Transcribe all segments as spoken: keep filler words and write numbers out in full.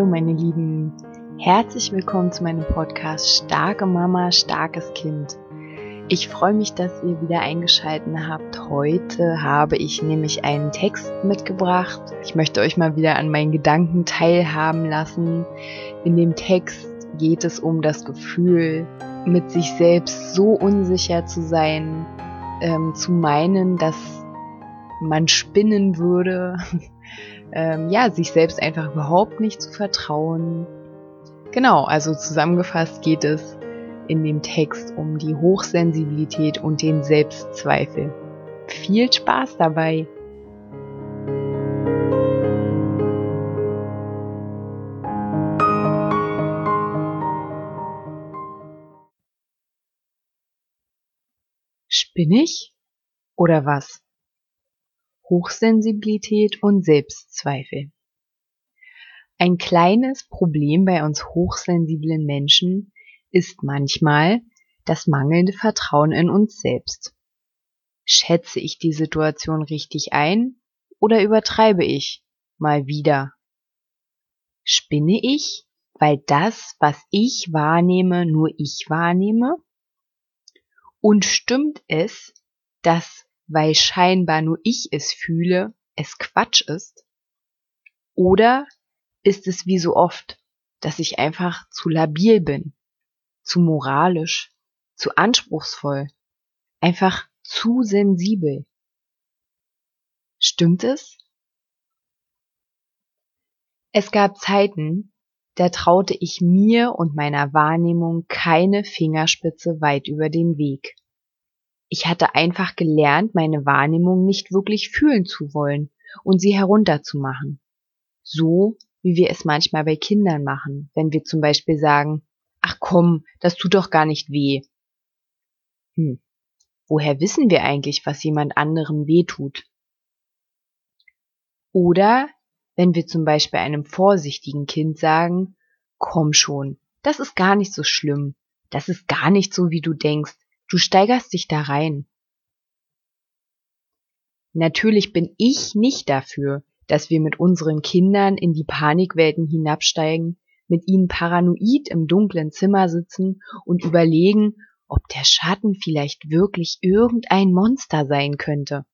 Hallo meine Lieben, herzlich willkommen zu meinem Podcast Starke Mama, starkes Kind. Ich freue mich, dass ihr wieder eingeschaltet habt. Heute habe ich nämlich einen Text mitgebracht. Ich möchte euch mal wieder an meinen Gedanken teilhaben lassen. In dem Text geht es um das Gefühl, mit sich selbst so unsicher zu sein, ähm, zu meinen, dass man spinnen würde, ähm, ja, sich selbst einfach überhaupt nicht zu vertrauen. Genau, also zusammengefasst geht es in dem Text um die Hochsensibilität und den Selbstzweifel. Viel Spaß dabei! Spinne ich? Oder was? Hochsensibilität und Selbstzweifel. Ein kleines Problem bei uns hochsensiblen Menschen ist manchmal das mangelnde Vertrauen in uns selbst. Schätze ich die Situation richtig ein oder übertreibe ich mal wieder? Spinne ich, weil das, was ich wahrnehme, nur ich wahrnehme? Und stimmt es, dass, weil scheinbar nur ich es fühle, es Quatsch ist? Oder ist es wie so oft, dass ich einfach zu labil bin, zu moralisch, zu anspruchsvoll, einfach zu sensibel? Stimmt es? Es gab Zeiten, da traute ich mir und meiner Wahrnehmung keine Fingerspitze weit über den Weg. Ich hatte einfach gelernt, meine Wahrnehmung nicht wirklich fühlen zu wollen und sie herunterzumachen. So, wie wir es manchmal bei Kindern machen, wenn wir zum Beispiel sagen, ach komm, das tut doch gar nicht weh. Hm, woher wissen wir eigentlich, was jemand anderem weh tut? Oder wenn wir zum Beispiel einem vorsichtigen Kind sagen, komm schon, das ist gar nicht so schlimm, das ist gar nicht so, wie du denkst, du steigerst dich da rein. Natürlich bin ich nicht dafür, dass wir mit unseren Kindern in die Panikwelten hinabsteigen, mit ihnen paranoid im dunklen Zimmer sitzen und überlegen, ob der Schatten vielleicht wirklich irgendein Monster sein könnte.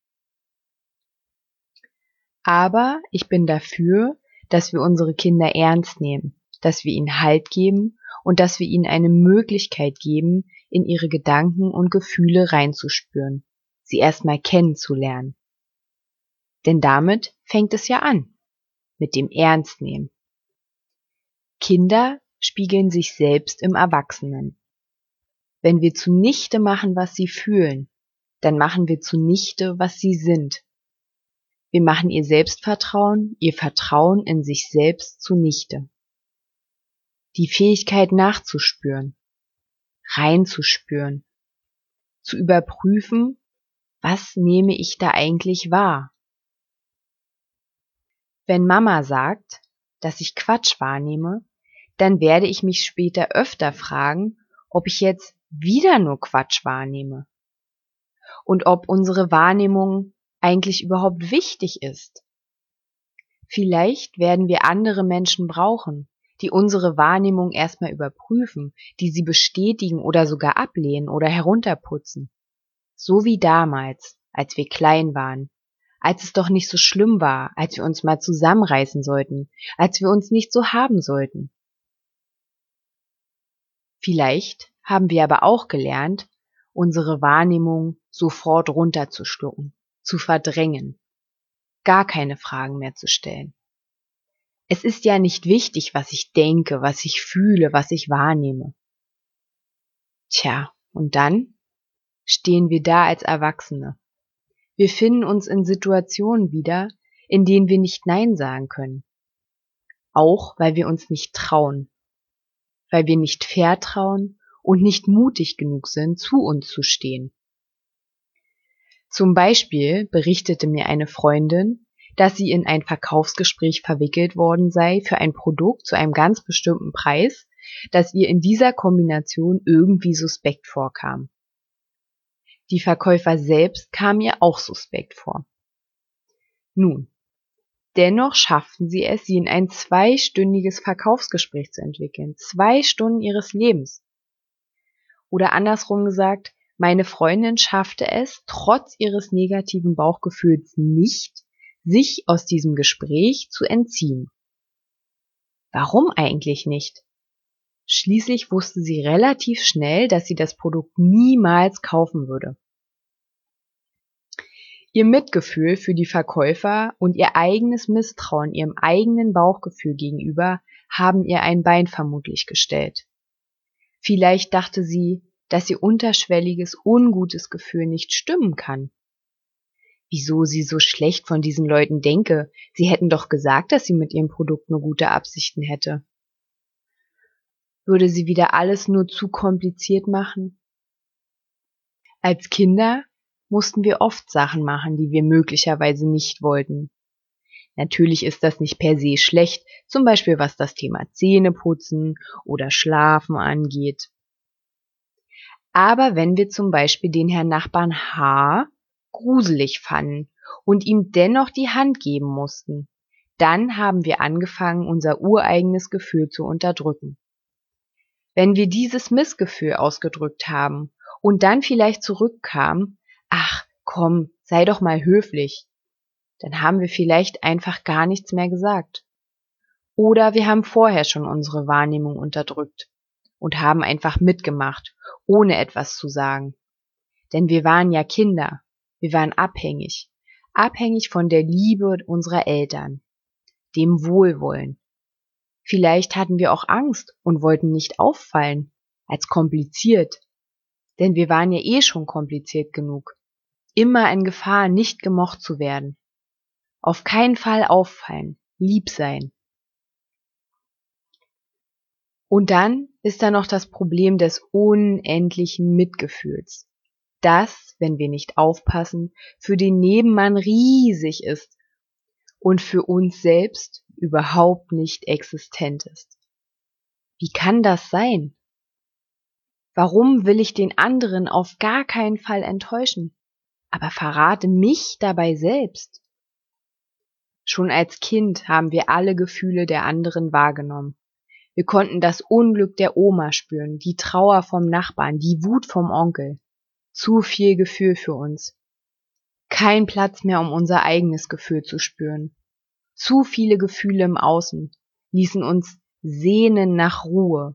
Aber ich bin dafür, dass wir unsere Kinder ernst nehmen, dass wir ihnen Halt geben und dass wir ihnen eine Möglichkeit geben, in ihre Gedanken und Gefühle reinzuspüren, sie erstmal kennenzulernen. Denn damit fängt es ja an, mit dem Ernstnehmen. Kinder spiegeln sich selbst im Erwachsenen. Wenn wir zunichte machen, was sie fühlen, dann machen wir zunichte, was sie sind. Wir machen ihr Selbstvertrauen, ihr Vertrauen in sich selbst zunichte. Die Fähigkeit nachzuspüren, reinzuspüren, zu überprüfen, was nehme ich da eigentlich wahr? Wenn Mama sagt, dass ich Quatsch wahrnehme, dann werde ich mich später öfter fragen, ob ich jetzt wieder nur Quatsch wahrnehme und ob unsere Wahrnehmung eigentlich überhaupt wichtig ist. Vielleicht werden wir andere Menschen brauchen, die unsere Wahrnehmung erstmal überprüfen, die sie bestätigen oder sogar ablehnen oder herunterputzen. So wie damals, als wir klein waren, als es doch nicht so schlimm war, als wir uns mal zusammenreißen sollten, als wir uns nicht so haben sollten. Vielleicht haben wir aber auch gelernt, unsere Wahrnehmung sofort runterzuschlucken, zu verdrängen, gar keine Fragen mehr zu stellen. Es ist ja nicht wichtig, was ich denke, was ich fühle, was ich wahrnehme. Tja, und dann stehen wir da als Erwachsene. Wir finden uns in Situationen wieder, in denen wir nicht Nein sagen können. Auch weil wir uns nicht trauen, weil wir nicht vertrauen und nicht mutig genug sind, zu uns zu stehen. Zum Beispiel berichtete mir eine Freundin, dass sie in ein Verkaufsgespräch verwickelt worden sei für ein Produkt zu einem ganz bestimmten Preis, das ihr in dieser Kombination irgendwie suspekt vorkam. Die Verkäufer selbst kamen ihr auch suspekt vor. Nun, Dennoch schafften sie es, sie in ein zweistündiges Verkaufsgespräch zu entwickeln. Zwei Stunden ihres Lebens. Oder andersrum gesagt, meine Freundin schaffte es, trotz ihres negativen Bauchgefühls nicht, sich aus diesem Gespräch zu entziehen. Warum eigentlich nicht? Schließlich wusste sie relativ schnell, dass sie das Produkt niemals kaufen würde. Ihr Mitgefühl für die Verkäufer und ihr eigenes Misstrauen ihrem eigenen Bauchgefühl gegenüber haben ihr ein Bein vermutlich gestellt. Vielleicht dachte sie, dass ihr unterschwelliges, ungutes Gefühl nicht stimmen kann. Wieso sie so schlecht von diesen Leuten denke, sie hätten doch gesagt, dass sie mit ihrem Produkt nur gute Absichten hätte. Würde sie wieder alles nur zu kompliziert machen? Als Kinder mussten wir oft Sachen machen, die wir möglicherweise nicht wollten. Natürlich ist das nicht per se schlecht, zum Beispiel was das Thema Zähneputzen oder Schlafen angeht. Aber wenn wir zum Beispiel den Herrn Nachbarn H. gruselig fanden und ihm dennoch die Hand geben mussten, dann haben wir angefangen, unser ureigenes Gefühl zu unterdrücken. Wenn wir dieses Missgefühl ausgedrückt haben und dann vielleicht zurückkamen, ach komm, sei doch mal höflich, dann haben wir vielleicht einfach gar nichts mehr gesagt. Oder wir haben vorher schon unsere Wahrnehmung unterdrückt und haben einfach mitgemacht, ohne etwas zu sagen. Denn wir waren ja Kinder, wir waren abhängig, abhängig von der Liebe unserer Eltern, dem Wohlwollen. Vielleicht hatten wir auch Angst und wollten nicht auffallen, als kompliziert. Denn wir waren ja eh schon kompliziert genug. Immer in Gefahr, nicht gemocht zu werden. Auf keinen Fall auffallen, lieb sein. Und dann ist da noch das Problem des unendlichen Mitgefühls, das, wenn wir nicht aufpassen, für den Nebenmann riesig ist und für uns selbst überhaupt nicht existent ist. Wie kann das sein? Warum will ich den anderen auf gar keinen Fall enttäuschen, aber verrate mich dabei selbst? Schon als Kind haben wir alle Gefühle der anderen wahrgenommen. Wir konnten das Unglück der Oma spüren, die Trauer vom Nachbarn, die Wut vom Onkel. Zu viel Gefühl für uns. Kein Platz mehr, um unser eigenes Gefühl zu spüren. Zu viele Gefühle im Außen ließen uns sehnen nach Ruhe.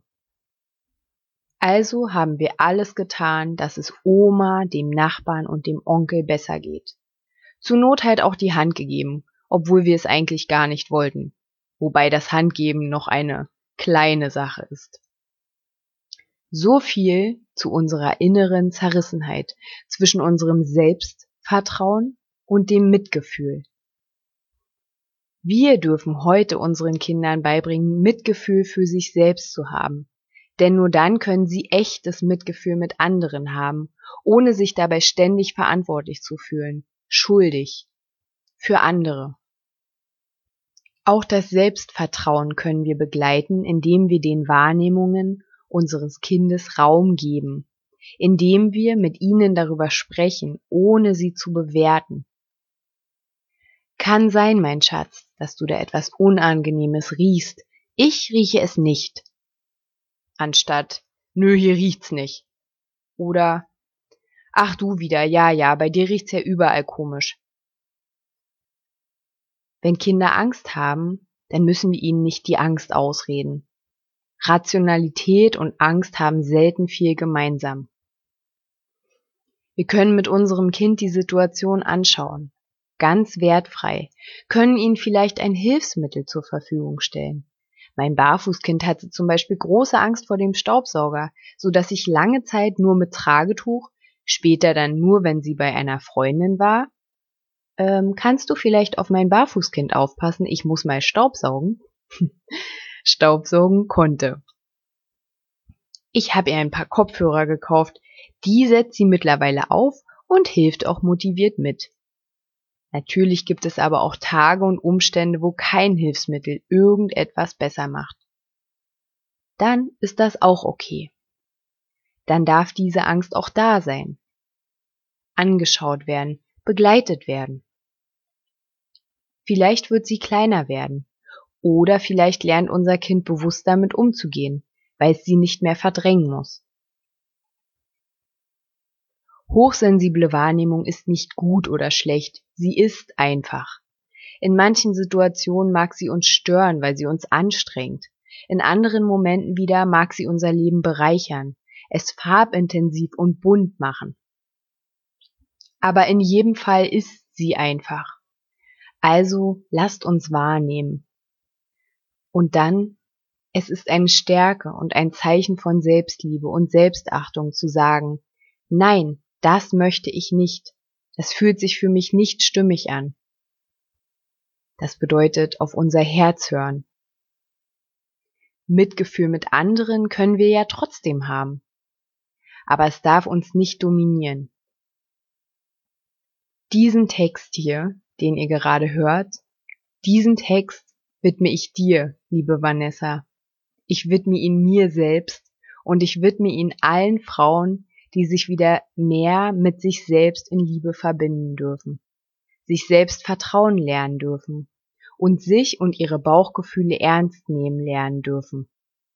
Also haben wir alles getan, dass es Oma, dem Nachbarn und dem Onkel besser geht. Zur Not halt auch die Hand gegeben, obwohl wir es eigentlich gar nicht wollten. Wobei das Handgeben noch eine kleine Sache ist. So viel zu unserer inneren Zerrissenheit zwischen unserem Selbstvertrauen und dem Mitgefühl. Wir dürfen heute unseren Kindern beibringen, Mitgefühl für sich selbst zu haben. Denn nur dann können sie echtes Mitgefühl mit anderen haben, ohne sich dabei ständig verantwortlich zu fühlen, schuldig, für andere. Auch das Selbstvertrauen können wir begleiten, indem wir den Wahrnehmungen unseres Kindes Raum geben, indem wir mit ihnen darüber sprechen, ohne sie zu bewerten. Kann sein, mein Schatz, dass du da etwas Unangenehmes riechst. Ich rieche es nicht. Anstatt, nö, hier riecht's nicht. Oder, ach du wieder, ja, ja, bei dir riecht's ja überall komisch. Wenn Kinder Angst haben, dann müssen wir ihnen nicht die Angst ausreden. Rationalität und Angst haben selten viel gemeinsam. Wir können mit unserem Kind die Situation anschauen, ganz wertfrei, können ihnen vielleicht ein Hilfsmittel zur Verfügung stellen. Mein Barfußkind hatte zum Beispiel große Angst vor dem Staubsauger, so dass ich lange Zeit nur mit Tragetuch, später dann nur, wenn sie bei einer Freundin war, ähm, kannst du vielleicht auf mein Barfußkind aufpassen, ich muss mal Staubsaugen, Staubsaugen konnte. Ich habe ihr ein paar Kopfhörer gekauft, die setzt sie mittlerweile auf und hilft auch motiviert mit. Natürlich gibt es aber auch Tage und Umstände, wo kein Hilfsmittel irgendetwas besser macht. Dann ist das auch okay. Dann darf diese Angst auch da sein. Angeschaut werden, begleitet werden. Vielleicht wird sie kleiner werden. Oder vielleicht lernt unser Kind bewusst damit umzugehen, weil es sie nicht mehr verdrängen muss. Hochsensible Wahrnehmung ist nicht gut oder schlecht, sie ist einfach. In manchen Situationen mag sie uns stören, weil sie uns anstrengt. In anderen Momenten wieder mag sie unser Leben bereichern, es farbintensiv und bunt machen. Aber in jedem Fall ist sie einfach. Also lasst uns wahrnehmen. Und dann, es ist eine Stärke und ein Zeichen von Selbstliebe und Selbstachtung zu sagen, nein, das möchte ich nicht. Das fühlt sich für mich nicht stimmig an. Das bedeutet auf unser Herz hören. Mitgefühl mit anderen können wir ja trotzdem haben. Aber es darf uns nicht dominieren. Diesen Text hier, den ihr gerade hört, diesen Text widme ich dir, liebe Vanessa. Ich widme ihn mir selbst und ich widme ihn allen Frauen, die sich wieder mehr mit sich selbst in Liebe verbinden dürfen, sich selbst vertrauen lernen dürfen und sich und ihre Bauchgefühle ernst nehmen lernen dürfen.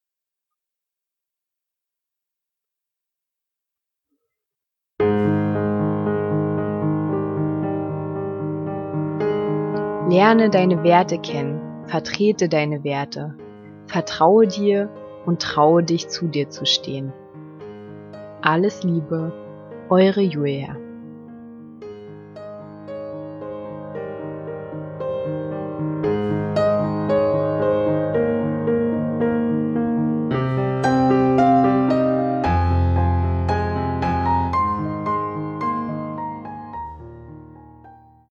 Lerne deine Werte kennen, vertrete deine Werte, vertraue dir und traue dich, zu dir zu stehen. Alles Liebe, eure Julia.